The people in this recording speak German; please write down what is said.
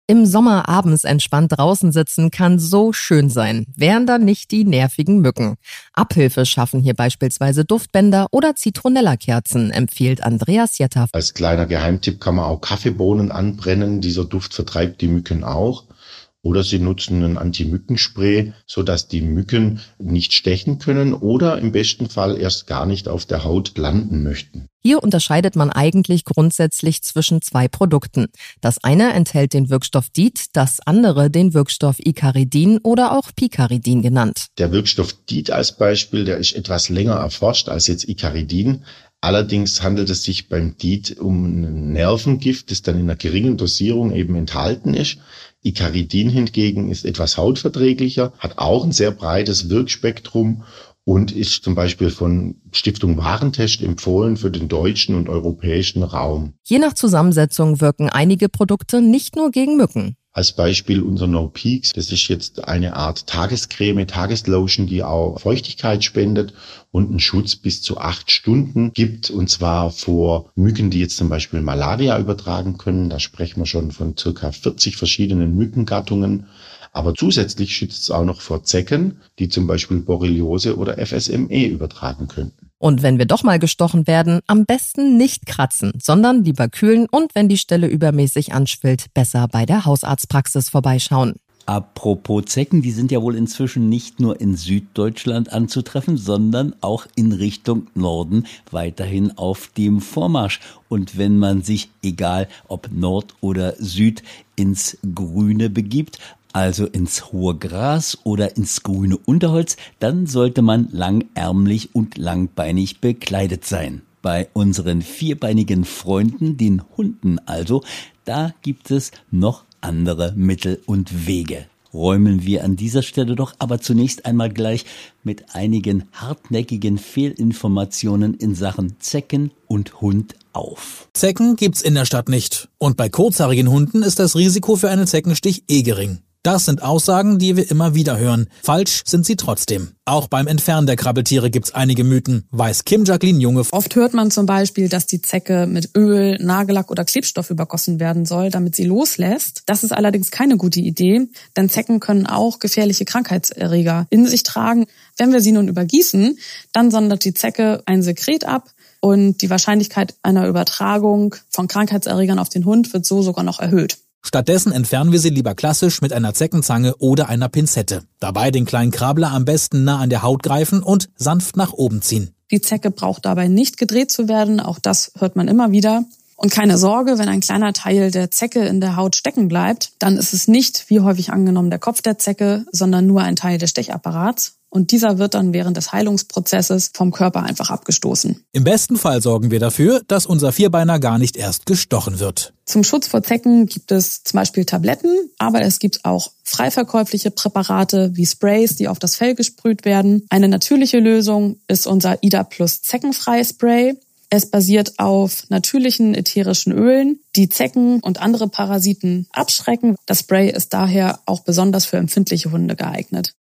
Im Sommer abends entspannt draußen sitzen kann so schön sein, wären da nicht die nervigen Mücken. Abhilfe schaffen hier beispielsweise Duftbänder oder Zitronella-Kerzen, empfiehlt Andreas Jetter. Als kleiner Geheimtipp kann man auch Kaffeebohnen anbrennen. Dieser Duft vertreibt die Mücken auch. Oder Sie nutzen ein Anti-Mücken-Spray, sodass die Mücken nicht stechen können oder im besten Fall erst gar nicht auf der Haut landen möchten. Hier unterscheidet man eigentlich grundsätzlich zwischen zwei Produkten. Das eine enthält den Wirkstoff DEET, das andere den Wirkstoff Icaridin oder auch Picaridin genannt. Der Wirkstoff DEET als Beispiel, der ist etwas länger erforscht als jetzt Icaridin. Allerdings handelt es sich beim DEET um ein Nervengift, das dann in einer geringen Dosierung eben enthalten ist. Icaridin hingegen ist etwas hautverträglicher, hat auch ein sehr breites Wirkspektrum und ist zum Beispiel von Stiftung Warentest empfohlen für den deutschen und europäischen Raum. Je nach Zusammensetzung wirken einige Produkte nicht nur gegen Mücken. Als Beispiel unser No Peaks, das ist jetzt eine Art Tagescreme, Tageslotion, die auch Feuchtigkeit spendet und einen Schutz bis zu 8 Stunden gibt, und zwar vor Mücken, die jetzt zum Beispiel Malaria übertragen können. Da sprechen wir schon von circa 40 verschiedenen Mückengattungen. Aber zusätzlich schützt es auch noch vor Zecken, die zum Beispiel Borreliose oder FSME übertragen könnten. Und wenn wir doch mal gestochen werden, am besten nicht kratzen, sondern lieber kühlen und wenn die Stelle übermäßig anschwillt, besser bei der Hausarztpraxis vorbeischauen. Apropos Zecken, die sind ja wohl inzwischen nicht nur in Süddeutschland anzutreffen, sondern auch in Richtung Norden weiterhin auf dem Vormarsch. Und wenn man sich, egal ob Nord oder Süd, ins Grüne begibt, also ins hohe Gras oder ins grüne Unterholz, dann sollte man langärmlich und langbeinig bekleidet sein. Bei unseren vierbeinigen Freunden, den Hunden also, da gibt es noch andere Mittel und Wege. Räumen wir an dieser Stelle doch aber zunächst einmal gleich mit einigen hartnäckigen Fehlinformationen in Sachen Zecken und Hund auf. Zecken gibt's in der Stadt nicht. Und bei kurzhaarigen Hunden ist das Risiko für einen Zeckenstich gering. Das sind Aussagen, die wir immer wieder hören. Falsch sind sie trotzdem. Auch beim Entfernen der Krabbeltiere gibt's einige Mythen, weiß Kim-Jacqueline Junge. Oft hört man zum Beispiel, dass die Zecke mit Öl, Nagellack oder Klebstoff übergossen werden soll, damit sie loslässt. Das ist allerdings keine gute Idee, denn Zecken können auch gefährliche Krankheitserreger in sich tragen. Wenn wir sie nun übergießen, dann sondert die Zecke ein Sekret ab und die Wahrscheinlichkeit einer Übertragung von Krankheitserregern auf den Hund wird so sogar noch erhöht. Stattdessen entfernen wir sie lieber klassisch mit einer Zeckenzange oder einer Pinzette. Dabei den kleinen Krabbler am besten nah an der Haut greifen und sanft nach oben ziehen. Die Zecke braucht dabei nicht gedreht zu werden, auch das hört man immer wieder. Und keine Sorge, wenn ein kleiner Teil der Zecke in der Haut stecken bleibt, dann ist es nicht, wie häufig angenommen, der Kopf der Zecke, sondern nur ein Teil des Stechapparats. Und dieser wird dann während des Heilungsprozesses vom Körper einfach abgestoßen. Im besten Fall sorgen wir dafür, dass unser Vierbeiner gar nicht erst gestochen wird. Zum Schutz vor Zecken gibt es zum Beispiel Tabletten, aber es gibt auch frei verkäufliche Präparate wie Sprays, die auf das Fell gesprüht werden. Eine natürliche Lösung ist unser Ida Plus Zeckenfrei Spray. Es basiert auf natürlichen ätherischen Ölen, die Zecken und andere Parasiten abschrecken. Das Spray ist daher auch besonders für empfindliche Hunde geeignet.